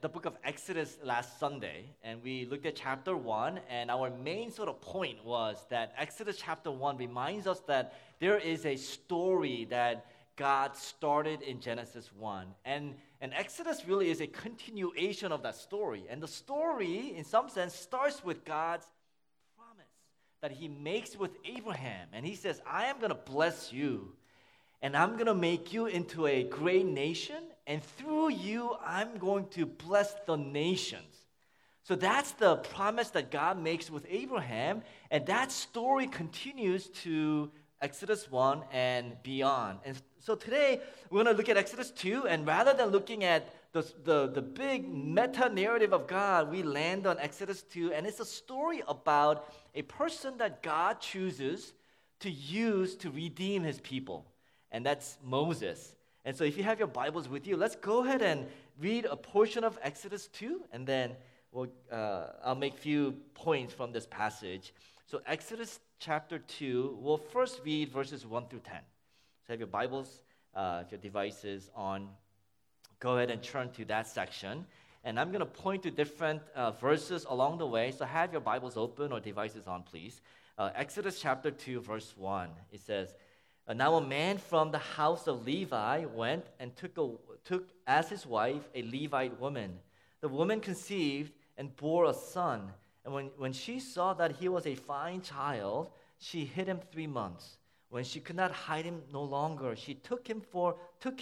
the book of Exodus last Sunday, and we looked at chapter 1, and our main sort of point was that Exodus chapter 1 reminds us that there is a story that God started in Genesis 1. And Exodus really is a continuation of that story. And the story, in some sense, starts with God's promise that he makes with Abraham. And he says, I am going to bless you, and I'm going to make you into a great nation, and through you, I'm going to bless the nations. So that's the promise that God makes with Abraham, and that story continues to Exodus 1 and beyond. And so today, we're going to look at Exodus 2, and rather than looking at the big meta-narrative of God, we land on Exodus 2, and it's a story about a person that God chooses to use to redeem his people, and that's Moses. And so if you have your Bibles with you, let's go ahead and read a portion of Exodus 2, and then I'll make a few points from this passage. So Exodus chapter 2, we'll first read verses 1 through 10. So have your Bibles, if your device is on, go ahead and turn to that section. And I'm going to point to different verses along the way. So have your Bibles open or devices on, please. Exodus chapter 2, verse 1. It says, Now a man from the house of Levi went and took as his wife a Levite woman. The woman conceived and bore a son. And when she saw that he was a fine child, she hid him 3 months. When she could not hide him no longer, she took for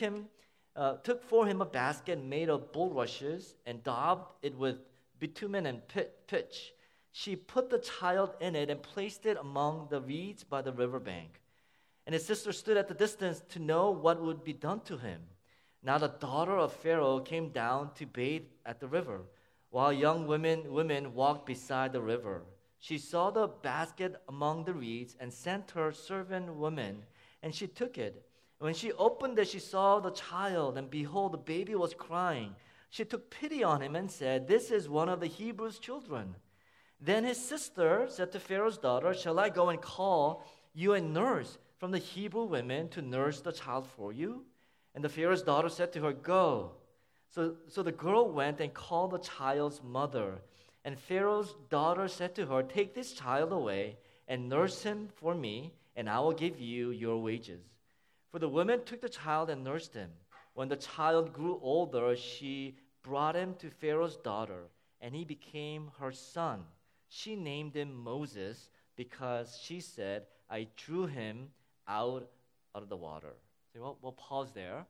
him a basket made of bulrushes and daubed it with bitumen and pitch. She put the child in it and placed it among the reeds by the riverbank. And his sister stood at the distance to know what would be done to him. Now the daughter of Pharaoh came down to bathe at the river, while young women walked beside the river. She saw the basket among the reeds and sent her servant woman, and she took it. When she opened it, she saw the child, and behold, the baby was crying. She took pity on him and said, This is one of the Hebrews' children. Then his sister said to Pharaoh's daughter, Shall I go and call you a nurse from the Hebrew women to nurse the child for you? And the Pharaoh's daughter said to her, Go. So the girl went and called the child's mother. And Pharaoh's daughter said to her, Take this child away and nurse him for me, and I will give you your wages. For the woman took the child and nursed him. When the child grew older, she brought him to Pharaoh's daughter, and he became her son. She named him Moses because she said, I drew him out of the water. So we'll pause there.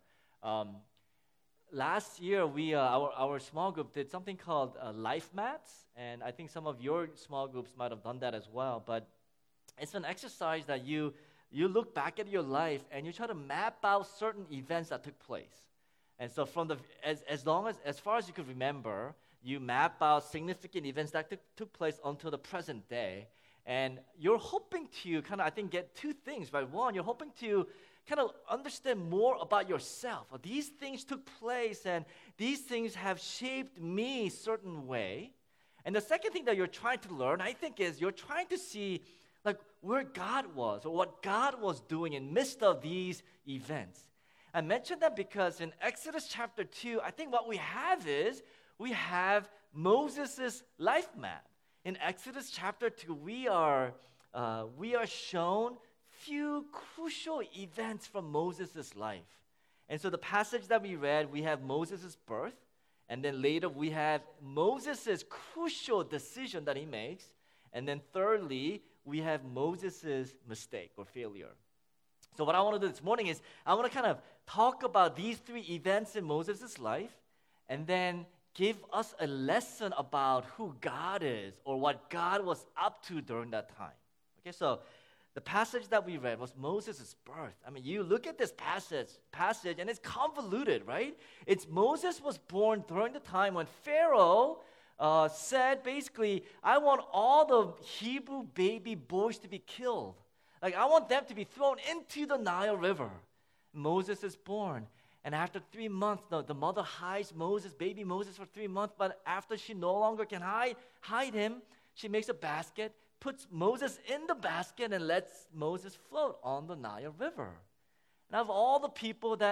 Last year, our small group did something called Life Mats, and I think some of your small groups might have done that as well. But it's an exercise that you look back at your life and you try to map out certain events that took place. And so from as far as you could remember, you map out significant events that took place until the present day. And you're hoping to kind of, I think, get two things, right? One, you're hoping to kind of understand more about yourself. These things took place, and these things have shaped me a certain way. And the second thing that you're trying to learn, I think, is you're trying to see like where God was or what God was doing in midst of these events. I mentioned that because in Exodus chapter 2, I think what we have Moses' life map. In Exodus chapter 2, we are shown few crucial events from Moses' life. And so the passage that we read, we have Moses' birth, and then later we have Moses' crucial decision that he makes, and then thirdly, we have Moses' mistake or failure. So what I want to do this morning is I want to kind of talk about these three events in Moses' life, and then give us a lesson about who God is or what God was up to during that time. Okay, so the passage that we read was Moses' birth. I mean, you look at this passage and it's convoluted, right? It's Moses was born during the time when Pharaoh said, basically, I want all the Hebrew baby boys to be killed. Like, I want them to be thrown into the Nile River. Moses is born. And after 3 months, the mother hides baby Moses for 3 months, but after she no longer can hide him, she makes a basket, puts Moses in the basket, and lets Moses float on the Nile River. And of all the people that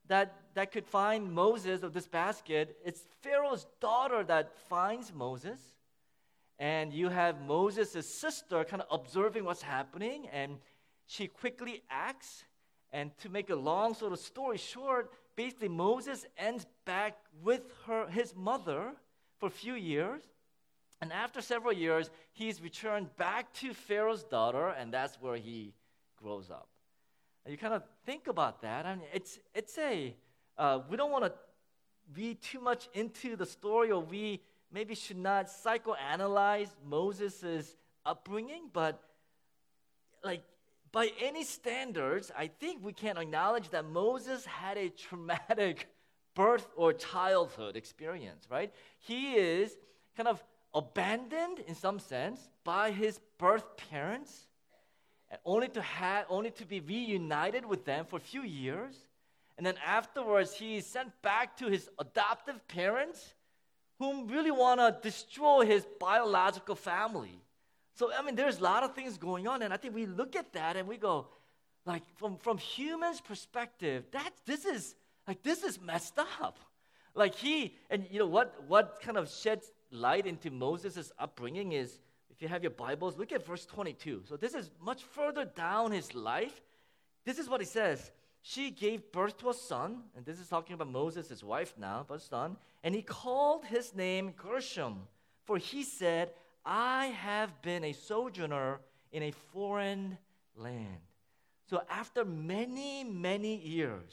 that could find Moses of this basket. It's Pharaoh's daughter that finds Moses. And you have Moses' sister kind of observing what's happening, and she quickly acts. And to make a long sort of story short, basically Moses ends back with his mother for a few years. And after several years, he's returned back to Pharaoh's daughter, and that's where he grows up. And you kind of think about that. I mean, we don't want to read too much into the story, or we maybe should not psychoanalyze Moses' upbringing, but like by any standards, I think we can acknowledge that Moses had a traumatic birth or childhood experience, right? He is kind of abandoned in some sense by his birth parents, and only to be reunited with them for a few years, and then afterwards he is sent back to his adoptive parents, whom really want to destroy his biological family. So, I mean, there's a lot of things going on, and I think we look at that and we go, like, from humans' perspective, this is messed up. Like what kind of sheds light into Moses' upbringing is, if you have your Bibles, look at verse 22. So this is much further down his life. This is what he says. She gave birth to a son, and this is talking about Moses, his wife now, but a son, and he called his name Gershom, for he said, I have been a sojourner in a foreign land. So after many, many years,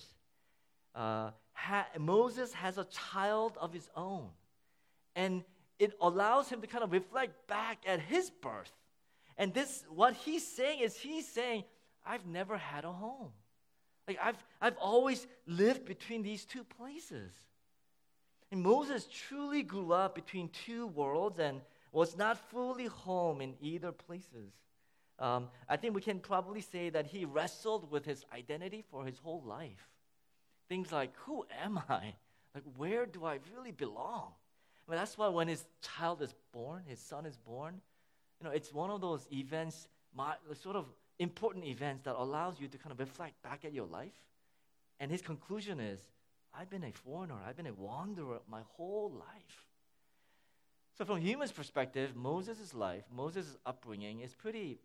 Moses has a child of his own. And it allows him to kind of reflect back at his birth. And what he's saying, I've never had a home. Like I've always lived between these two places. And Moses truly grew up between two worlds and was not fully home in either places. I think we can probably say that he wrestled with his identity for his whole life. Things like, who am I? Like, where do I really belong? I mean, that's why when his child is born, his son is born, it's one of those events, sort of important events that allows you to kind of reflect back at your life. And his conclusion is, I've been a foreigner, I've been a wanderer my whole life. So from a human's perspective, Moses' life, Moses' upbringing is pretty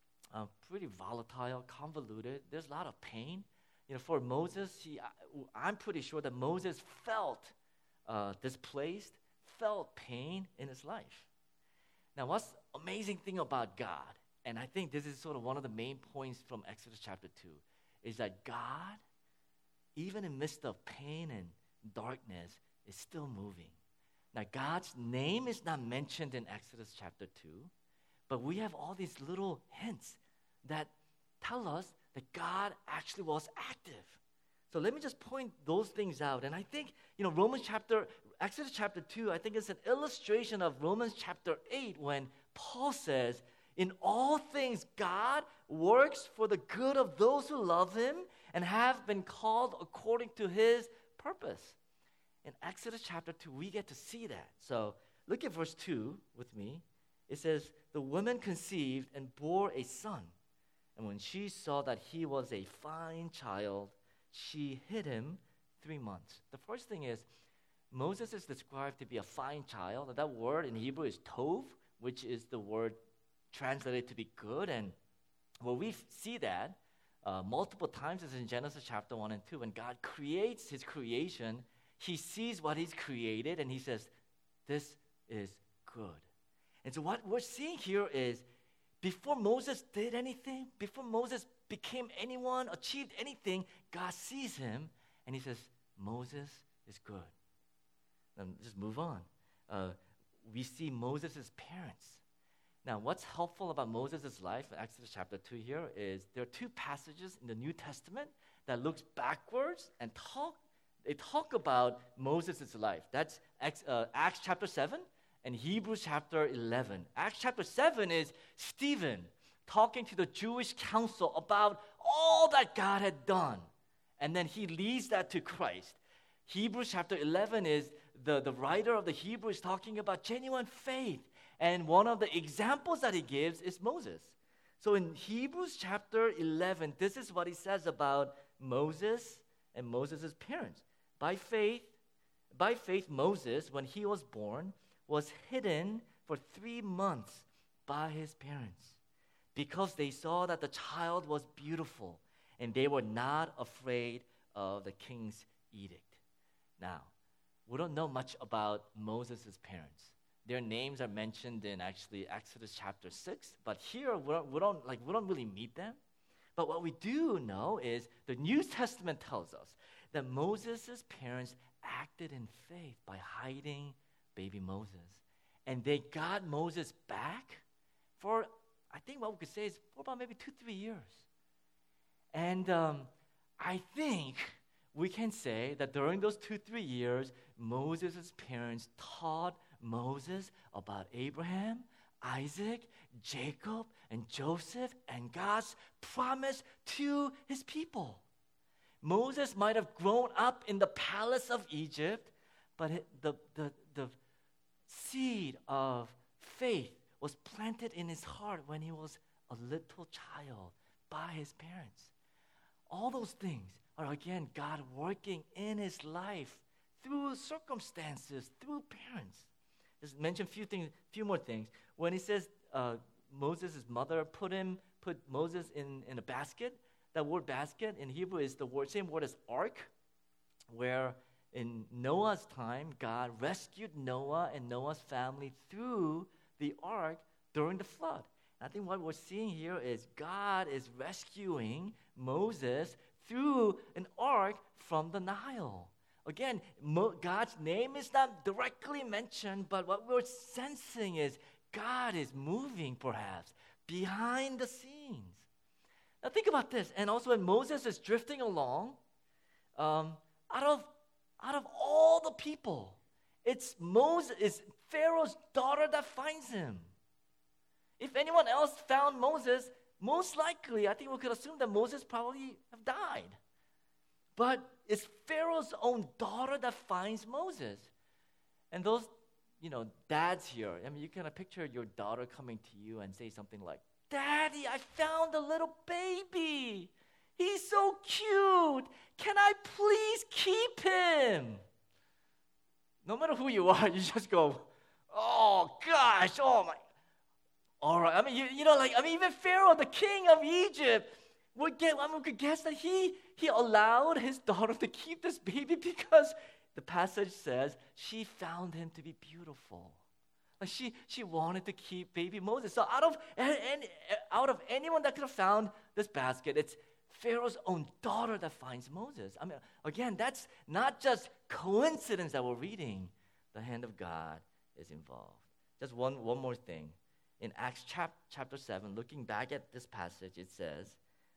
volatile, convoluted. There's a lot of pain. For Moses, I'm pretty sure that Moses felt displaced, felt pain in his life. Now, what's the amazing thing about God, and I think this is sort of one of the main points from Exodus chapter 2, is that God, even in the midst of pain and darkness, is still moving. Now, God's name is not mentioned in Exodus chapter 2, but we have all these little hints that tell us that God actually was active. So let me just point those things out. And I think, Exodus chapter 2, I think it's an illustration of Romans chapter 8 when Paul says, in all things, God works for the good of those who love him and have been called according to his purpose. In Exodus chapter 2, we get to see that. So look at verse 2 with me. It says, the woman conceived and bore a son. And when she saw that he was a fine child, she hid him 3 months. The first thing is, Moses is described to be a fine child. And that word in Hebrew is tov, which is the word translated to be good. And well, we see that multiple times is in Genesis chapter 1 and 2. When God creates his creation, he sees what he's created and he says, this is good. And so what we're seeing here is, before Moses did anything, before Moses became anyone, achieved anything, God sees him and he says, Moses is good. And just move on. We see Moses' parents. Now, what's helpful about Moses' life in Exodus chapter 2 here is there are two passages in the New Testament that looks backwards and talk about Moses' life. That's Acts chapter 7 and Hebrews chapter 11. Acts chapter 7 is Stephen talking to the Jewish council about all that God had done. And then he leads that to Christ. Hebrews chapter 11 is the writer of the Hebrews talking about genuine faith. And one of the examples that he gives is Moses. So in Hebrews chapter 11, this is what he says about Moses and Moses' parents. By faith, Moses, when he was born, was hidden for 3 months by his parents because they saw that the child was beautiful and they were not afraid of the king's edict. Now, we don't know much about Moses' parents. Their names are mentioned in actually Exodus chapter 6, but here we don't really meet them. But what we do know is the New Testament tells us that Moses' parents acted in faith by hiding baby Moses. And they got Moses back for, I think what we could say is for about maybe 2-3 years. And I think we can say that during those 2-3 years, Moses' parents taught Moses about Abraham, Isaac, Jacob, and Joseph, and God's promise to his people. Moses might have grown up in the palace of Egypt, but the seed of faith was planted in his heart when he was a little child by his parents. All those things are, again, God working in his life through circumstances, through parents. Just mention few more things. When he says Moses' mother put Moses in a basket, that word basket in Hebrew is the same word as ark, where in Noah's time, God rescued Noah and Noah's family through the ark during the flood. And I think what we're seeing here is God is rescuing Moses through an ark from the Nile. Again, God's name is not directly mentioned, but what we're sensing is God is moving, perhaps, behind the scenes. Now think about this. And also when Moses is drifting along, out of all the people, it's Pharaoh's daughter that finds him. If anyone else found Moses, most likely, I think we could assume that Moses probably have died. But it's Pharaoh's own daughter that finds Moses. And those, dads here, I mean, you can picture your daughter coming to you and say something like, "Daddy, I found a little baby. He's so cute. Can I please keep him?" No matter who you are, you just go, "Oh, gosh, oh my." All right, I mean, even Pharaoh, the king of Egypt, we could guess that he allowed his daughter to keep this baby because the passage says she found him to be beautiful. Like she wanted to keep baby Moses. So out of anyone that could have found this basket, it's Pharaoh's own daughter that finds Moses. I mean, again, that's not just coincidence that we're reading. The hand of God is involved. Just one more thing. In Acts chapter 7, looking back at this passage, it says,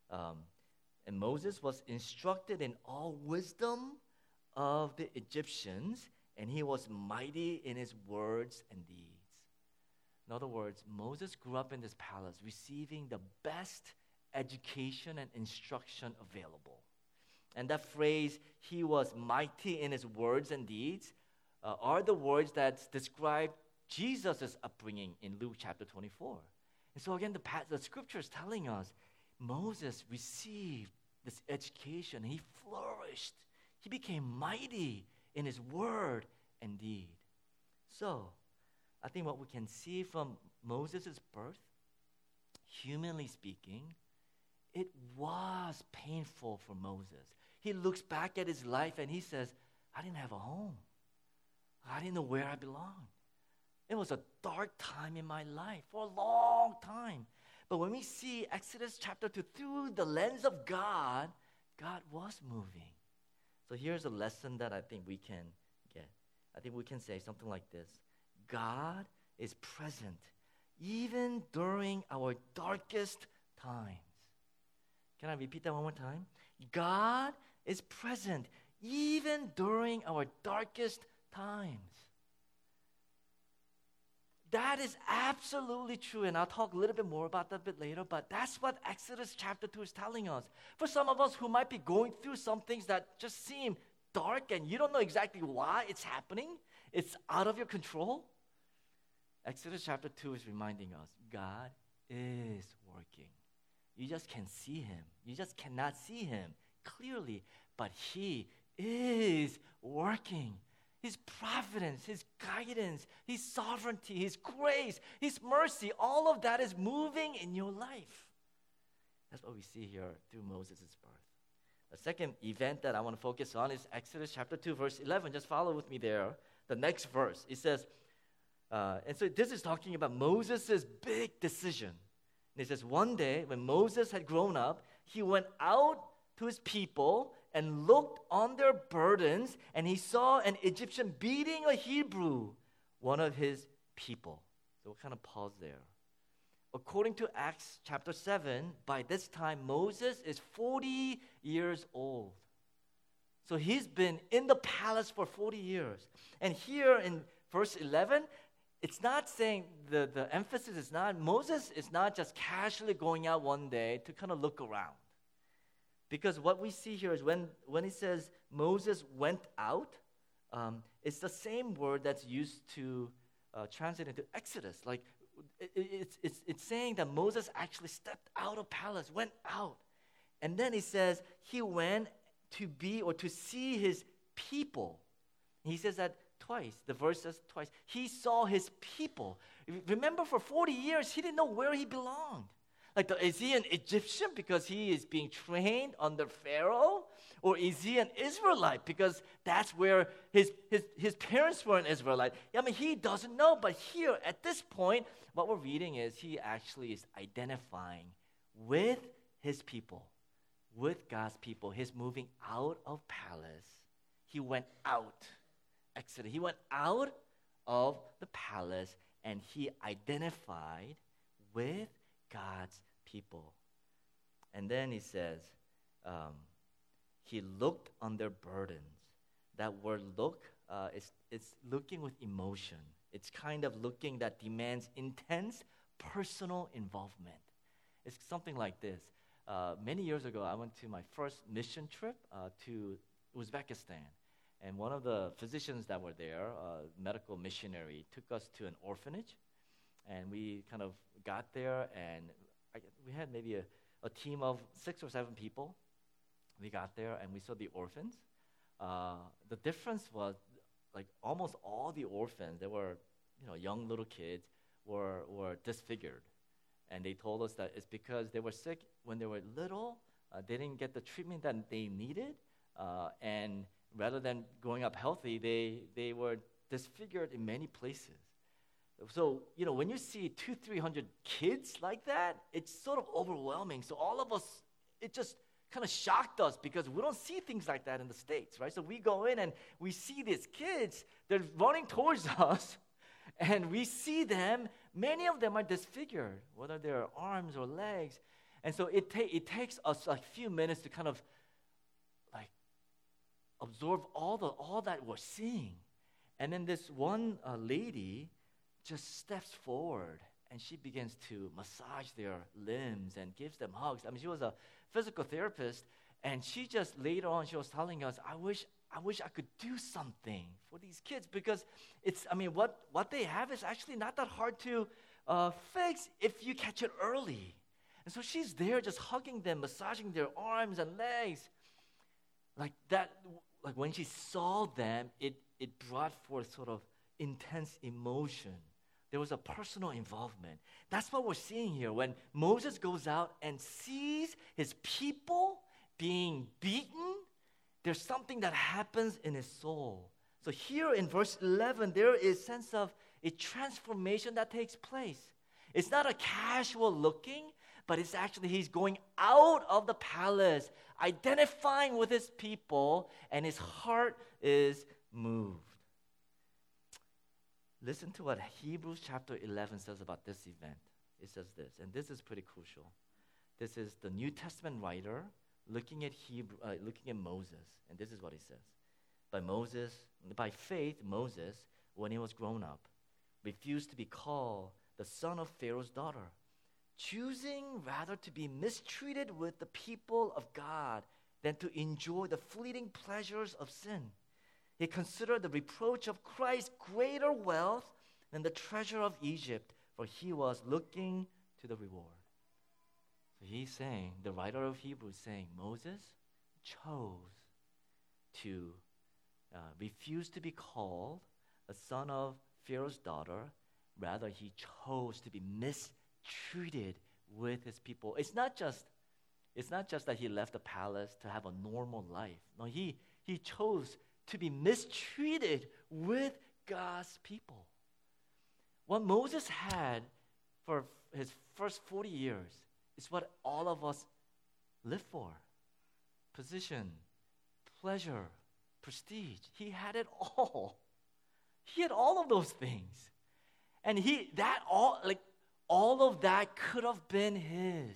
and Moses was instructed in all wisdom of the Egyptians, and he was mighty in his words and deeds. In other words, Moses grew up in this palace, receiving the best education and instruction available. And that phrase, "he was mighty in his words and deeds," are the words that describe Jesus' upbringing in Luke chapter 24. And so again, the scripture is telling us Moses received this education. He flourished. He became mighty in his word and deed. So, I think what we can see from Moses' birth, humanly speaking, it was painful for Moses. He looks back at his life and he says, "I didn't have a home. I didn't know where I belonged. It was a dark time in my life for a long time." But when we see Exodus chapter 2 through the lens of God, God was moving. So here's a lesson that I think we can get. I think we can say something like this: God is present even during our darkest times. Can I repeat that one more time? God is present even during our darkest times. That is absolutely true, and I'll talk a little bit more about that a bit later, but that's what Exodus chapter 2 is telling us. For some of us who might be going through some things that just seem dark and you don't know exactly why it's happening, it's out of your control, Exodus chapter 2 is reminding us God is working. You just can't see him. You just cannot see him clearly, but He is working. His providence, His guidance, His sovereignty, His grace, His mercy, all of that is moving in your life. That's what we see here through Moses' birth. The second event that I want to focus on is Exodus chapter 2, verse 11. Just follow with me there. The next verse, it says, and so this is talking about Moses' big decision. And it says, one day when Moses had grown up, he went out to his people and looked on their burdens, and he saw an Egyptian beating a Hebrew, one of his people. So we'll kind of pause there. According to Acts chapter 7, by this time Moses is 40 years old. So he's been in the palace for 40 years. And here in verse 11, it's not saying, the emphasis is not, Moses is not just casually going out one day to kind of look around. Because what we see here is when it says Moses went out, it's the same word that's used to translate into Exodus. Like it's saying that Moses actually stepped out of palace, went out. And then it says he went to be or to see his people. He says that twice. The verse says twice. He saw his people. Remember, for 40 years, he didn't know where he belonged. Like, is he an Egyptian because he is being trained under Pharaoh? Or is he an Israelite because that's where his parents were an Israelite? I mean, he doesn't know. But here, at this point, what we're reading is he actually is identifying with his people, with God's people. He's moving out of palace. He went out. Exodus. He went out of the palace and he identified with God's people. And then he says, he looked on their burdens. That word look, it's looking with emotion. It's kind of looking that demands intense personal involvement. It's something like this. Many years ago, I went to my first mission trip to Uzbekistan. And one of the physicians that were there, medical missionary, took us to an orphanage. And we kind of got there, and we had maybe a team of 6 or 7 people. We got there, and we saw the orphans. The difference was, like, almost all the orphans, they were, young little kids, were disfigured. And they told us that it's because they were sick when they were little. They didn't get the treatment that they needed. And rather than growing up healthy, they were disfigured in many places. So, when you see 200-300 kids like that, it's sort of overwhelming. So all of us, it just kind of shocked us because we don't see things like that in the States, right? So we go in and we see these kids, they're running towards us, and we see them, many of them are disfigured, whether they're arms or legs. And so it takes us a few minutes to kind of like absorb all that we're seeing. And then this one lady just steps forward and she begins to massage their limbs and gives them hugs. I mean, she was a physical therapist, and she just later on, she was telling us, I wish I could do something for these kids because what they have is actually not that hard to fix if you catch it early. And so she's there just hugging them, massaging their arms and legs. Like that, like when she saw them, it brought forth sort of intense emotion. There was a personal involvement. That's what we're seeing here. When Moses goes out and sees his people being beaten, there's something that happens in his soul. So here in verse 11, there is a sense of a transformation that takes place. It's not a casual looking, but it's actually he's going out of the palace, identifying with his people, and his heart is moved. Listen to what Hebrews chapter 11 says about this event. It says this, and this is pretty crucial. This is the New Testament writer looking at Moses, and this is what he says. By faith, Moses, when he was grown up, refused to be called the son of Pharaoh's daughter, choosing rather to be mistreated with the people of God than to enjoy the fleeting pleasures of sin. He considered the reproach of Christ greater wealth than the treasure of Egypt, for he was looking to the reward. So he's saying, the writer of Hebrews is saying, Moses chose to refuse to be called a son of Pharaoh's daughter. Rather, he chose to be mistreated with his people. It's not just that he left the palace to have a normal life. No, he chose to be mistreated with God's people. What Moses had for his first 40 years is what all of us live for. Position, pleasure, prestige. He had it all. He had all of those things. And all of that could have been his.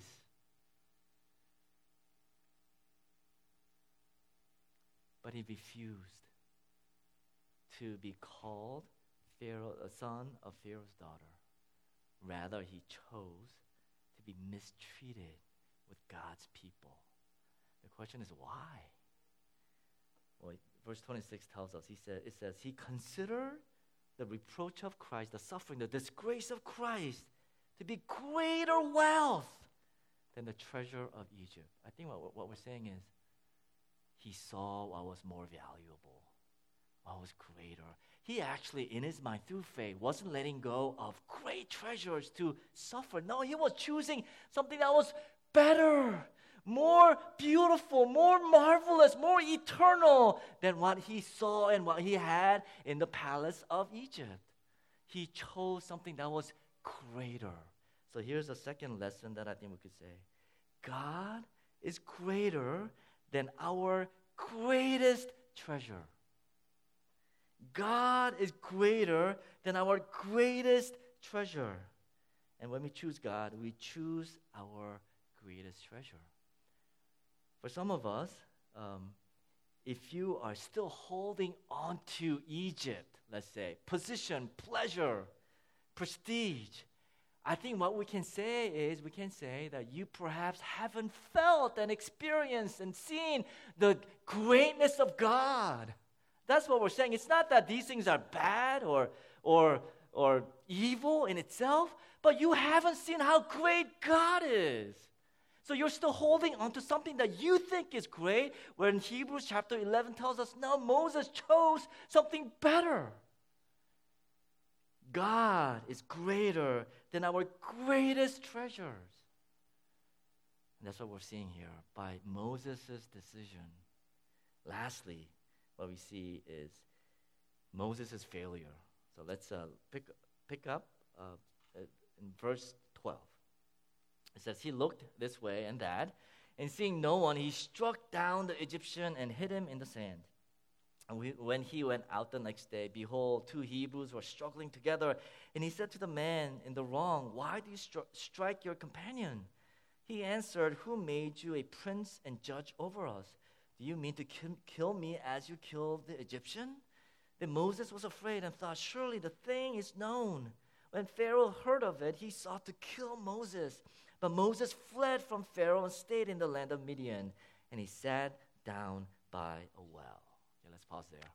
But he refused to be called Pharaoh, a son of Pharaoh's daughter. Rather, he chose to be mistreated with God's people. The question is why? Well, verse 26 tells us, it says, he considered the reproach of Christ, the suffering, the disgrace of Christ to be greater wealth than the treasure of Egypt. I think what we're saying is he saw what was more valuable, what was greater. He actually, in his mind, through faith, wasn't letting go of great treasures to suffer. No, he was choosing something that was better, more beautiful, more marvelous, more eternal than what he saw and what he had in the palace of Egypt. He chose something that was greater. So here's a second lesson that I think we could say. God is greater than our greatest treasure. God is greater than our greatest treasure. And when we choose God, we choose our greatest treasure. For some of us, if you are still holding on to Egypt, let's say, position, pleasure, prestige, I think what we can say that you perhaps haven't felt and experienced and seen the greatness of God. That's what we're saying. It's not that these things are bad or evil in itself, but you haven't seen how great God is. So you're still holding on to something that you think is great, where in Hebrews chapter 11 tells us, no, Moses chose something better. God is greater than our greatest treasures. And that's what we're seeing here by Moses' decision. Lastly, what we see is Moses' failure. So let's pick up in verse 12. It says, he looked this way and that, and seeing no one, he struck down the Egyptian and hid him in the sand. And when he went out the next day, behold, two Hebrews were struggling together. And he said to the man in the wrong, why do you strike your companion? He answered, who made you a prince and judge over us? Do you mean to kill me as you killed the Egyptian? Then Moses was afraid and thought, surely the thing is known. When Pharaoh heard of it, he sought to kill Moses. But Moses fled from Pharaoh and stayed in the land of Midian. And he sat down by a well. Okay, let's pause there.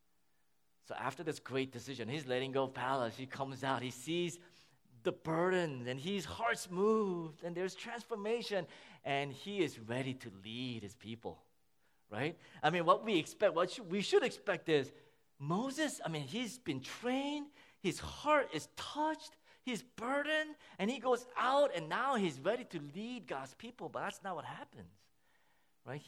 So after this great decision, he's letting go of palace. He comes out. He sees the burden, and his heart's moved, and there's transformation, and he is ready to lead his people. Right? I mean, what we expect, we should expect is Moses, he's been trained, his heart is touched, he's burdened, and he goes out, and now he's ready to lead God's people, but that's not what happens. Right?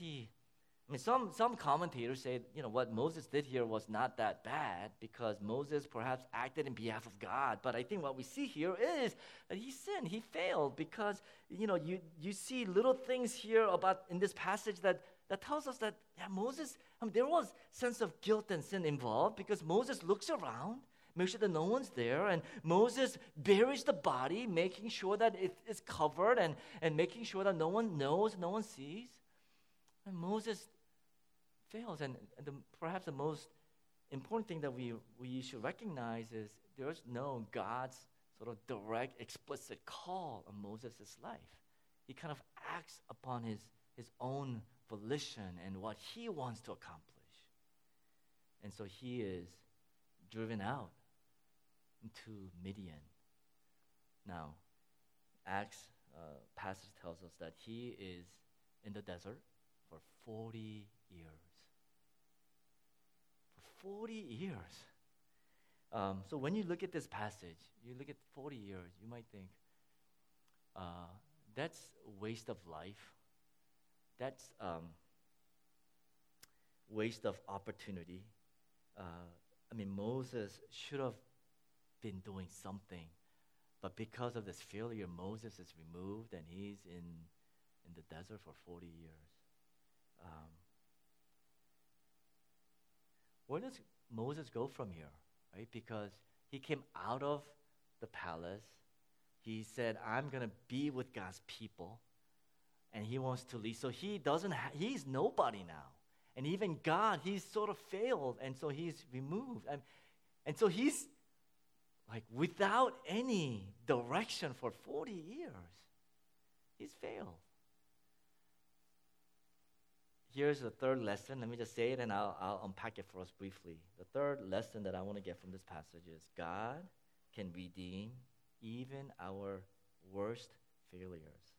Some commentators say, what Moses did here was not that bad because Moses perhaps acted in behalf of God. But I think what we see here is that he sinned, he failed because, you see little things here in this passage that tells us that Moses, there was sense of guilt and sin involved because Moses looks around, makes sure that no one's there, and Moses buries the body, making sure that it is covered and making sure that no one knows, no one sees. And Moses fails, and perhaps the most important thing that we should recognize is there's no God's sort of direct, explicit call on Moses' life. He kind of acts upon his own volition and what he wants to accomplish. And so he is driven out into Midian. Now, Acts passage tells us that he is in the desert for 40 years. 40 years. So when you look at this passage, you look at 40 years, you might think, that's a waste of life. That's waste of opportunity. Moses should have been doing something, but because of this failure, Moses is removed and he's in the desert for 40 years. Where does Moses go from here, right? Because he came out of the palace. He said, I'm going to be with God's people, and he wants to leave. So he's nobody now. And even God, he's sort of failed, and so he's removed. And so he's like without any direction for 40 years. He's failed. Here's the third lesson. Let me just say it, and I'll unpack it for us briefly. The third lesson that I want to get from this passage is God can redeem even our worst failures.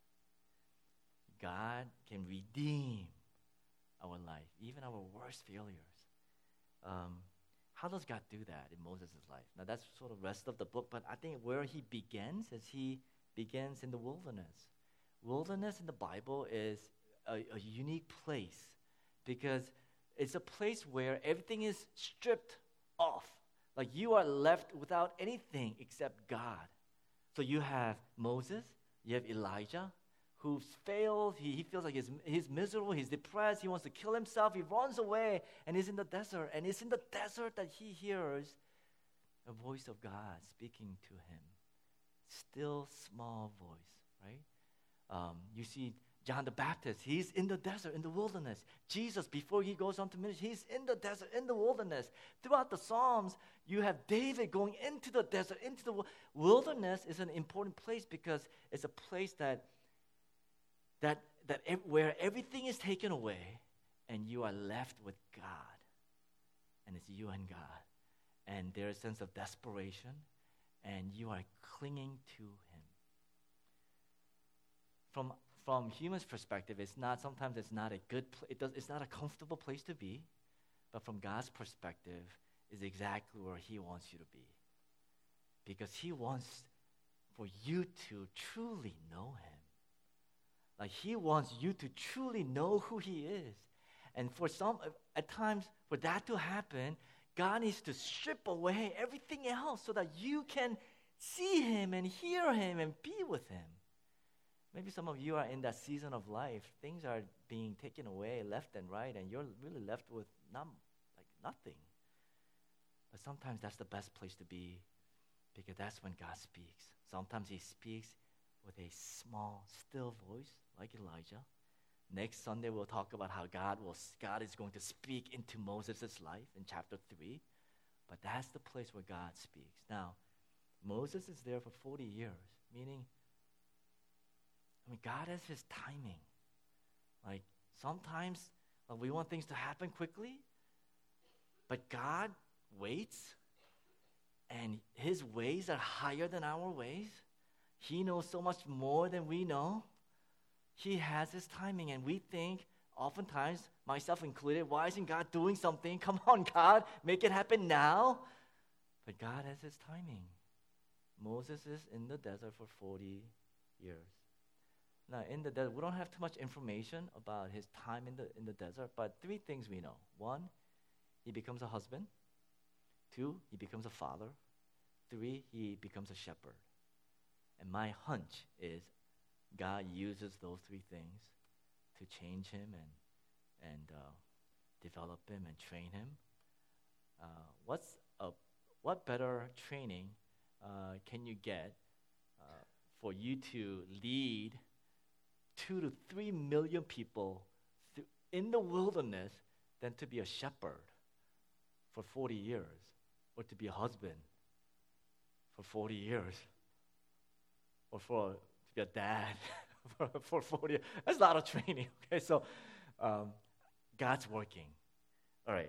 God can redeem our life, even our worst failures. How does God do that in Moses' life? Now, that's sort of the rest of the book, but I think where he begins is he begins in the wilderness. Wilderness in the Bible is a unique place because it's a place where everything is stripped off. Like you are left without anything except God. So you have Moses, you have Elijah, who's failed. He feels like he's miserable, he's depressed, he wants to kill himself, he runs away, and he's in the desert. And it's in the desert that he hears a voice of God speaking to him. Still small voice, right? You see John the Baptist, he's in the desert, in the wilderness. Jesus, before he goes on to ministry, he's in the desert, in the wilderness. Throughout the Psalms, you have David going into the desert, into the wilderness is an important place because it's a place where everything is taken away and you are left with God. And it's you and God. And there's a sense of desperation and you are clinging to him. From humans' perspective, sometimes it's not a good it's not a comfortable place to be, but from God's perspective, is exactly where he wants you to be. Because he wants for you to truly know him. Like he wants you to truly know who he is. And at times, for that to happen, God needs to strip away everything else so that you can see him and hear him and be with him. Maybe some of you are in that season of life. Things are being taken away left and right, and you're really left with nothing. But sometimes that's the best place to be because that's when God speaks. Sometimes he speaks with a small, still voice like Elijah. Next Sunday, we'll talk about how God is going to speak into Moses' life in chapter 3. But that's the place where God speaks. Now, Moses is there for 40 years, meaning God has his timing. Like sometimes we want things to happen quickly, but God waits, and his ways are higher than our ways. He knows so much more than we know. He has his timing, and we think, oftentimes, myself included, why isn't God doing something? Come on, God, make it happen now. But God has his timing. Moses is in the desert for 40 years. Now, in the desert, we don't have too much information about his time in the desert, but 3 things we know. 1, he becomes a husband. 2, he becomes a father. 3, he becomes a shepherd. And my hunch is God uses those 3 things to change him and develop him and train him. What better training can you get for you to lead 2 to 3 million people in the wilderness than to be a shepherd for 40 years or to be a husband for 40 years or to be a dad for 40 years. That's a lot of training, okay? So God's working. All right.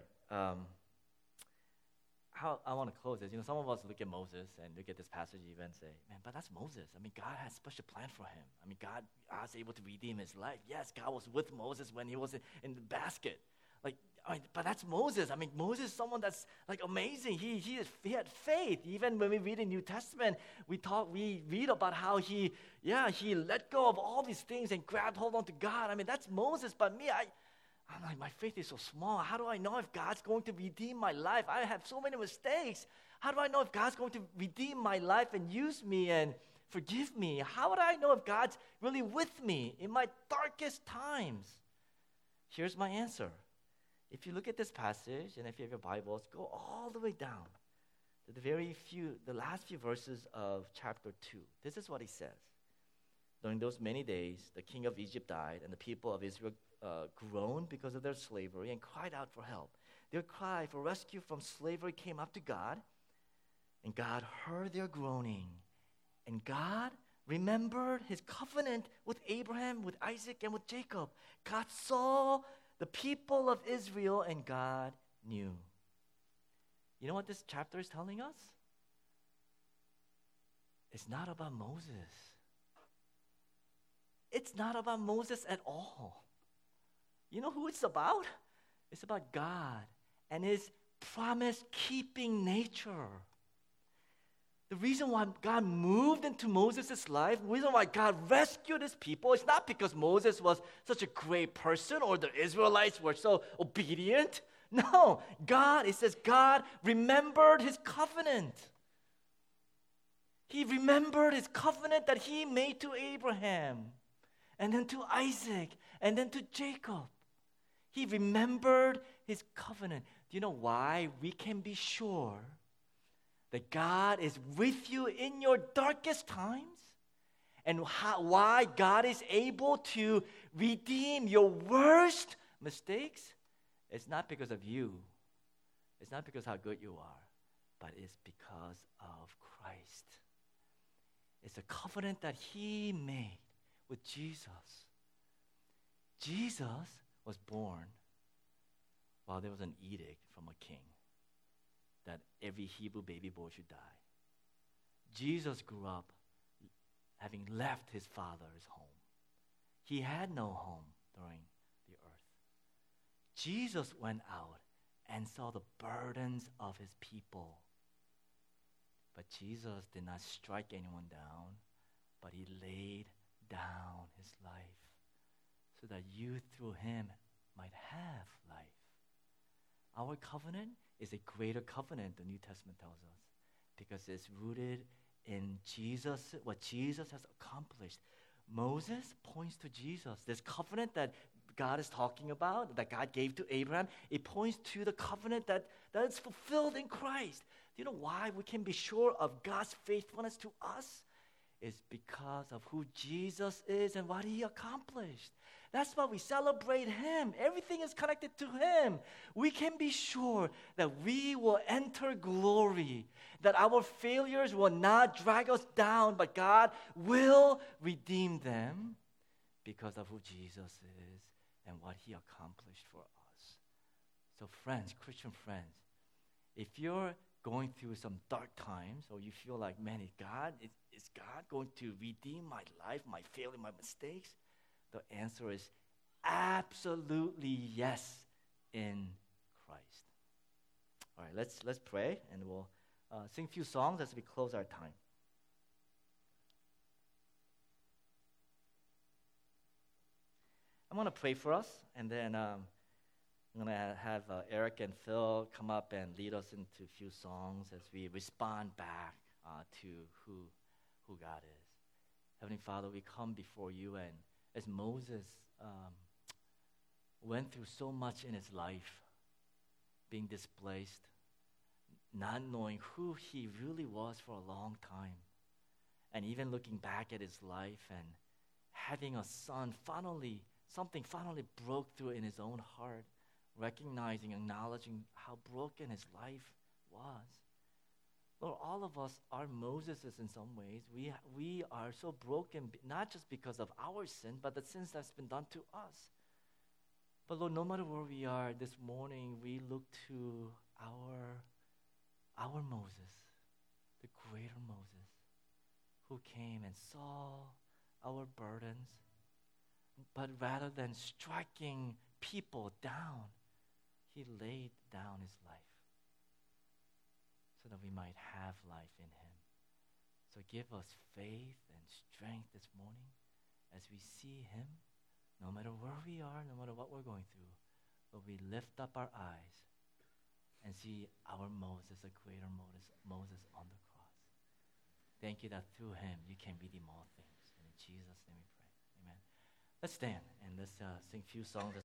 How I want to close this. Some of us look at Moses and look at this passage even and say, man, but that's Moses. God had such a plan for him. God was able to redeem his life. Yes, God was with Moses when he was in the basket. but that's Moses. I mean, Moses is someone that's like amazing. He had faith. Even when we read in New Testament, we read about how he let go of all these things and grabbed hold on to God. I mean, that's Moses. But me, I'm like, my faith is so small. How do I know if God's going to redeem my life? I have so many mistakes. How do I know if God's going to redeem my life and use me and forgive me? How would I know if God's really with me in my darkest times? Here's my answer. If you look at this passage, and if you have your Bibles, go all the way down to the last few verses of chapter 2. This is what he says. During those many days, the king of Egypt died, and the people of Israel groaned because of their slavery and cried out for help. Their cry for rescue from slavery came up to God, and God heard their groaning. And God remembered his covenant with Abraham, with Isaac, and with Jacob. God saw the people of Israel, and God knew. You know what this chapter is telling us? It's not about Moses. It's not about Moses at all. You know who it's about? It's about God and his promise-keeping nature. The reason why God moved into Moses' life, the reason why God rescued his people, is not because Moses was such a great person or the Israelites were so obedient. No, it says God remembered his covenant. He remembered his covenant that he made to Abraham, and then to Isaac, and then to Jacob. He remembered his covenant. Do you know why we can be sure that God is with you in your darkest times? And why God is able to redeem your worst mistakes? It's not because of you. It's not because how good you are, but it's because of Christ. It's a covenant that he made with Jesus. Jesus was born while there was an edict from a king that every Hebrew baby boy should die. Jesus grew up having left his father's home. He had no home during the earth. Jesus went out and saw the burdens of his people. But Jesus did not strike anyone down, but he laid down his life so that you through him might have life. Our covenant is a greater covenant, the New Testament tells us, because it's rooted in Jesus, what Jesus has accomplished. Moses points to Jesus. This covenant that God is talking about, that God gave to Abraham, it points to the covenant that is fulfilled in Christ. Do you know why we can be sure of God's faithfulness to us? It's because of who Jesus is and what he accomplished. That's why we celebrate him. Everything is connected to him. We can be sure that we will enter glory, that our failures will not drag us down, but God will redeem them because of who Jesus is and what he accomplished for us. So friends, Christian friends, if you're going through some dark times, or you feel like, man, is God going to redeem my life, my failure, my mistakes? The answer is absolutely yes in Christ. All right, let's pray, and we'll sing a few songs as we close our time. I'm going to pray for us, and then I'm going to have Eric and Phil come up and lead us into a few songs as we respond back to who God is. Heavenly Father, we come before you, and as Moses went through so much in his life, being displaced, not knowing who he really was for a long time, and even looking back at his life and having a son, something finally broke through in his own heart, recognizing, acknowledging how broken his life was. Lord, all of us are Moseses in some ways. We are so broken, not just because of our sin, but the sins that's been done to us. But Lord, no matter where we are this morning, we look to our Moses, the greater Moses, who came and saw our burdens, but rather than striking people down, He laid down his life so that we might have life in him. So give us faith and strength this morning as we see him, no matter where we are, no matter what we're going through. But we lift up our eyes and see our Moses, the greater Moses on the cross. Thank you that through him you can redeem all things. And in Jesus' name we pray. Amen. Let's stand and let's sing a few songs.